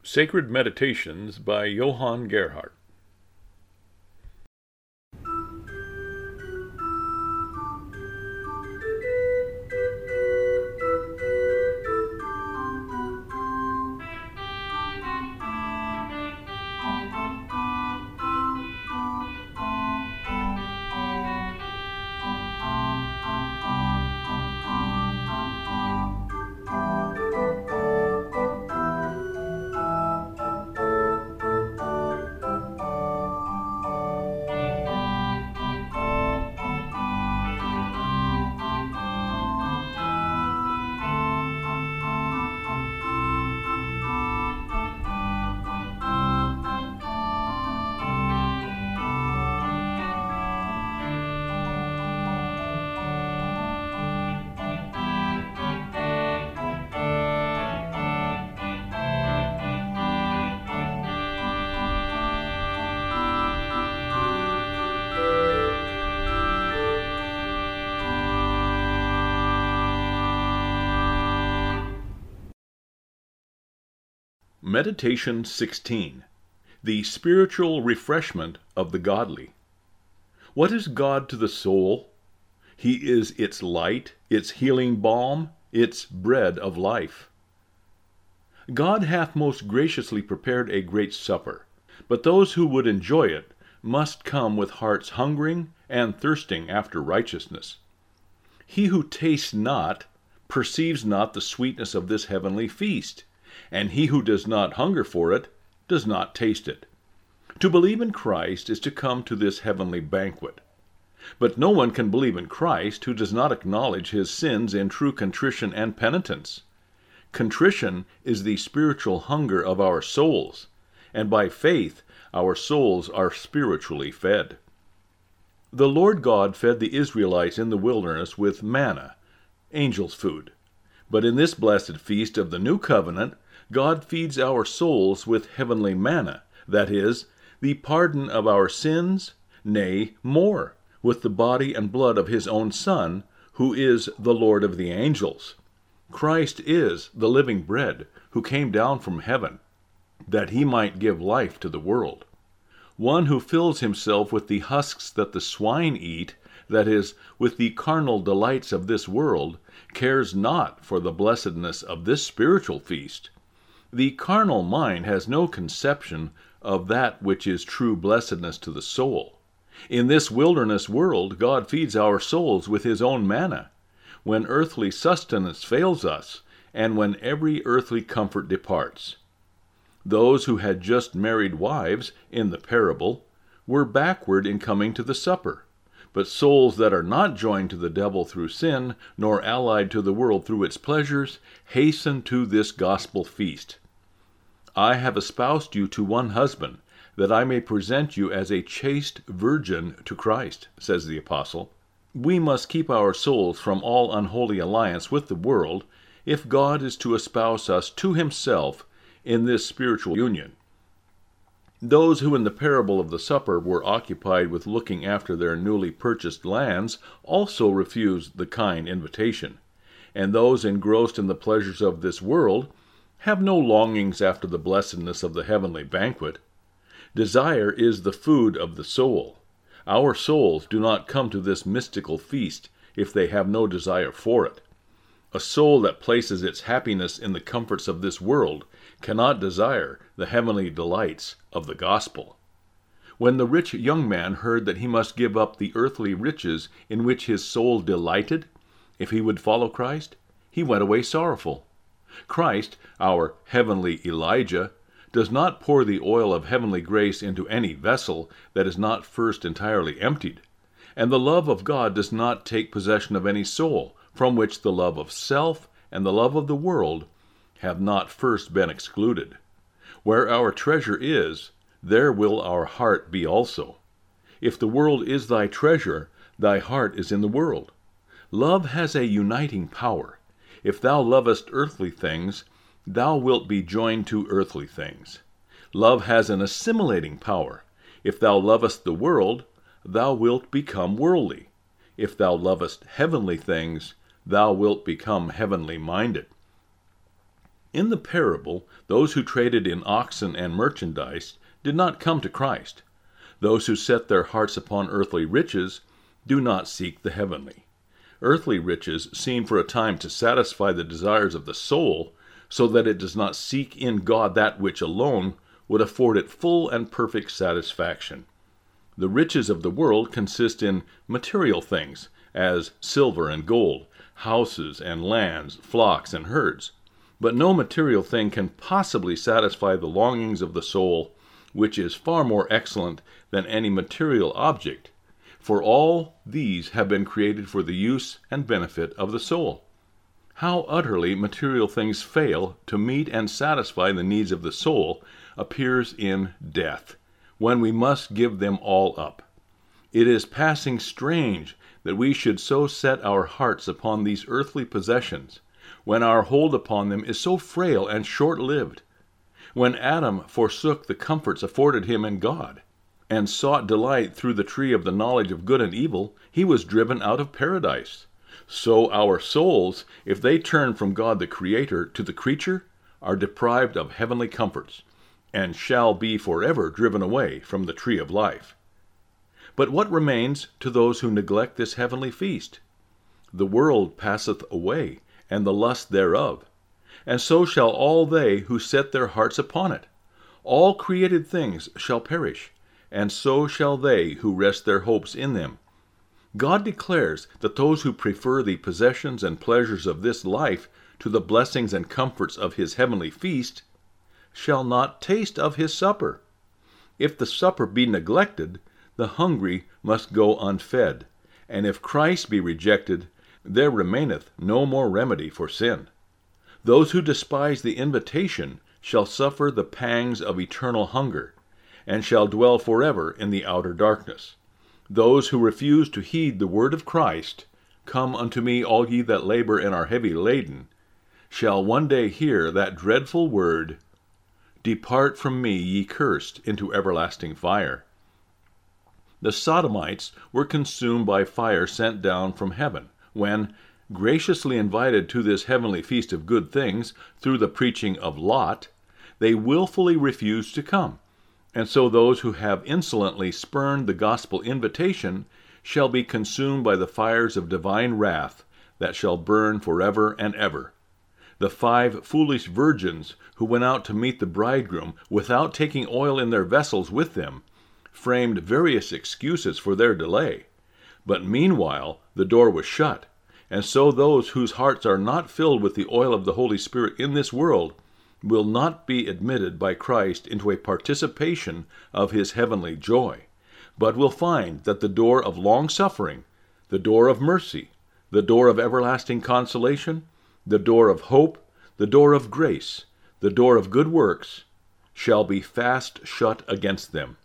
Sacred Meditations by Johann Gerhardt. Meditation 16. The Spiritual Refreshment of the Godly. What is God to the soul? He is its light, its healing balm, its bread of life. God hath most graciously prepared a great supper, but those who would enjoy it must come with hearts hungering and thirsting after righteousness. He who tastes not perceives not the sweetness of this heavenly feast, and he who does not hunger for it does not taste it. To believe in Christ is to come to this heavenly banquet. But no one can believe in Christ who does not acknowledge his sins in true contrition and penitence. Contrition is the spiritual hunger of our souls, and by faith our souls are spiritually fed. The Lord God fed the Israelites in the wilderness with manna, angels' food. But in this blessed feast of the new covenant, God feeds our souls with heavenly manna, that is, the pardon of our sins, nay, more, with the body and blood of his own Son, who is the Lord of the angels. Christ is the living bread, who came down from heaven, that he might give life to the world. One who fills himself with the husks that the swine eat, that is, with the carnal delights of this world, cares not for the blessedness of this spiritual feast. The carnal mind has no conception of that which is true blessedness to the soul. In this wilderness world, God feeds our souls with his own manna. When earthly sustenance fails us, and when every earthly comfort departs. Those who had just married wives, in the parable, were backward in coming to the supper. But souls that are not joined to the devil through sin, nor allied to the world through its pleasures, hasten to this gospel feast. I have espoused you to one husband, that I may present you as a chaste virgin to Christ, says the apostle. We must keep our souls from all unholy alliance with the world, if God is to espouse us to himself in this spiritual union. Those who in the parable of the supper were occupied with looking after their newly purchased lands also refused the kind invitation, and those engrossed in the pleasures of this world have no longings after the blessedness of the heavenly banquet. Desire is the food of the soul. Our souls do not come to this mystical feast if they have no desire for it. A soul that places its happiness in the comforts of this world cannot desire the heavenly delights of the gospel. When the rich young man heard that he must give up the earthly riches in which his soul delighted, if he would follow Christ, he went away sorrowful. Christ, our heavenly Elijah, does not pour the oil of heavenly grace into any vessel that is not first entirely emptied, and the love of God does not take possession of any soul from which the love of self and the love of the world have not first been excluded. Where our treasure is, there will our heart be also. If the world is thy treasure, thy heart is in the world. Love has a uniting power. If thou lovest earthly things, thou wilt be joined to earthly things. Love has an assimilating power. If thou lovest the world, thou wilt become worldly. If thou lovest heavenly things, thou wilt become heavenly minded. In the parable, those who traded in oxen and merchandise did not come to Christ. Those who set their hearts upon earthly riches do not seek the heavenly. Earthly riches seem for a time to satisfy the desires of the soul, so that it does not seek in God that which alone would afford it full and perfect satisfaction. The riches of the world consist in material things, as silver and gold, houses and lands, flocks and herds. But no material thing can possibly satisfy the longings of the soul, which is far more excellent than any material object, for all these have been created for the use and benefit of the soul. How utterly material things fail to meet and satisfy the needs of the soul appears in death, when we must give them all up. It is passing strange that we should so set our hearts upon these earthly possessions, when our hold upon them is so frail and short-lived. When Adam forsook the comforts afforded him in God, and sought delight through the tree of the knowledge of good and evil, he was driven out of paradise. So our souls, if they turn from God the Creator to the creature, are deprived of heavenly comforts, and shall be forever driven away from the tree of life. But what remains to those who neglect this heavenly feast? The world passeth away, and the lust thereof, and so shall all they who set their hearts upon it. All created things shall perish, and so shall they who rest their hopes in them. God declares that those who prefer the possessions and pleasures of this life to the blessings and comforts of his heavenly feast shall not taste of his supper. If the supper be neglected, the hungry must go unfed, and if Christ be rejected, there remaineth no more remedy for sin. Those who despise the invitation shall suffer the pangs of eternal hunger, and shall dwell forever in the outer darkness. Those who refuse to heed the word of Christ, "Come unto me, all ye that labor and are heavy laden," shall one day hear that dreadful word, "Depart from me, ye cursed, into everlasting fire." The Sodomites were consumed by fire sent down from heaven, when, graciously invited to this heavenly feast of good things through the preaching of Lot, they willfully refused to come. And so those who have insolently spurned the gospel invitation shall be consumed by the fires of divine wrath that shall burn forever and ever. The 5 foolish virgins who went out to meet the bridegroom without taking oil in their vessels with them framed various excuses for their delay. But meanwhile the door was shut, and so those whose hearts are not filled with the oil of the Holy Spirit in this world will not be admitted by Christ into a participation of his heavenly joy, but will find that the door of long-suffering, the door of mercy, the door of everlasting consolation, the door of hope, the door of grace, the door of good works, shall be fast shut against them.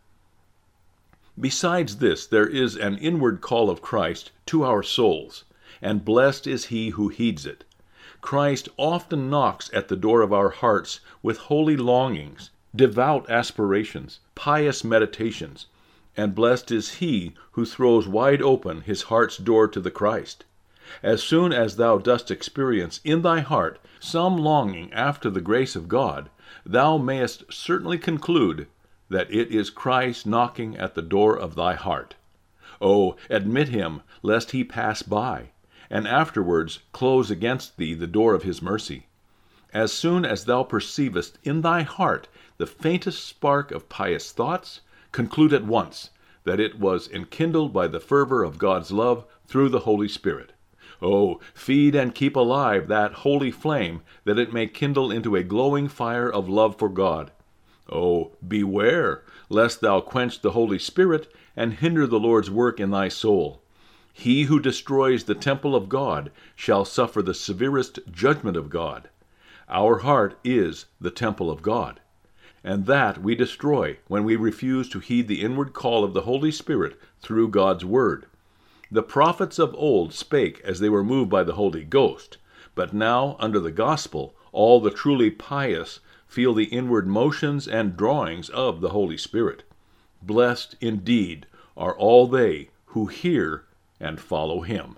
Besides this, there is an inward call of Christ to our souls, and blessed is he who heeds it. Christ often knocks at the door of our hearts with holy longings, devout aspirations, pious meditations, and blessed is he who throws wide open his heart's door to the Christ. As soon as thou dost experience in thy heart some longing after the grace of God, thou mayest certainly conclude that it is Christ knocking at the door of thy heart. Oh, admit him, lest he pass by, and afterwards close against thee the door of his mercy. As soon as thou perceivest in thy heart the faintest spark of pious thoughts, conclude at once that it was enkindled by the fervor of God's love through the Holy Spirit. Oh, feed and keep alive that holy flame, that it may kindle into a glowing fire of love for God. Oh, beware, lest thou quench the Holy Spirit and hinder the Lord's work in thy soul. He who destroys the temple of God shall suffer the severest judgment of God. Our heart is the temple of God, and that we destroy when we refuse to heed the inward call of the Holy Spirit through God's word. The prophets of old spake as they were moved by the Holy Ghost, but now, under the gospel, all the truly pious feel the inward motions and drawings of the Holy Spirit. Blessed indeed are all they who hear and follow him.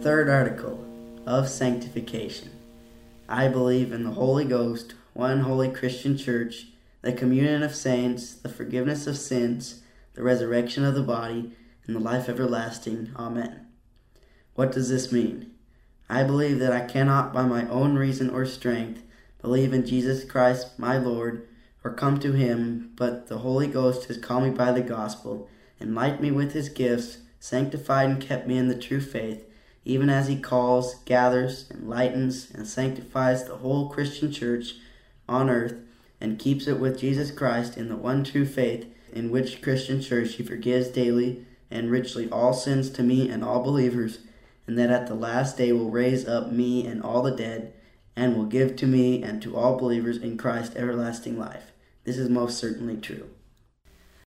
third article of sanctification. I believe in the Holy Ghost, one holy Christian church, the communion of saints, the forgiveness of sins, the resurrection of the body, and the life everlasting. Amen. What does this mean? I believe that I cannot by my own reason or strength believe in Jesus Christ my Lord or come to him, but the Holy Ghost has called me by the gospel, enlightened me with his gifts, sanctified and kept me in the true faith, even as he calls, gathers, enlightens, and sanctifies the whole Christian church on earth, and keeps it with Jesus Christ in the one true faith, in which Christian church he forgives daily and richly all sins to me and all believers, and that at the last day will raise up me and all the dead, and will give to me and to all believers in Christ everlasting life. This is most certainly true.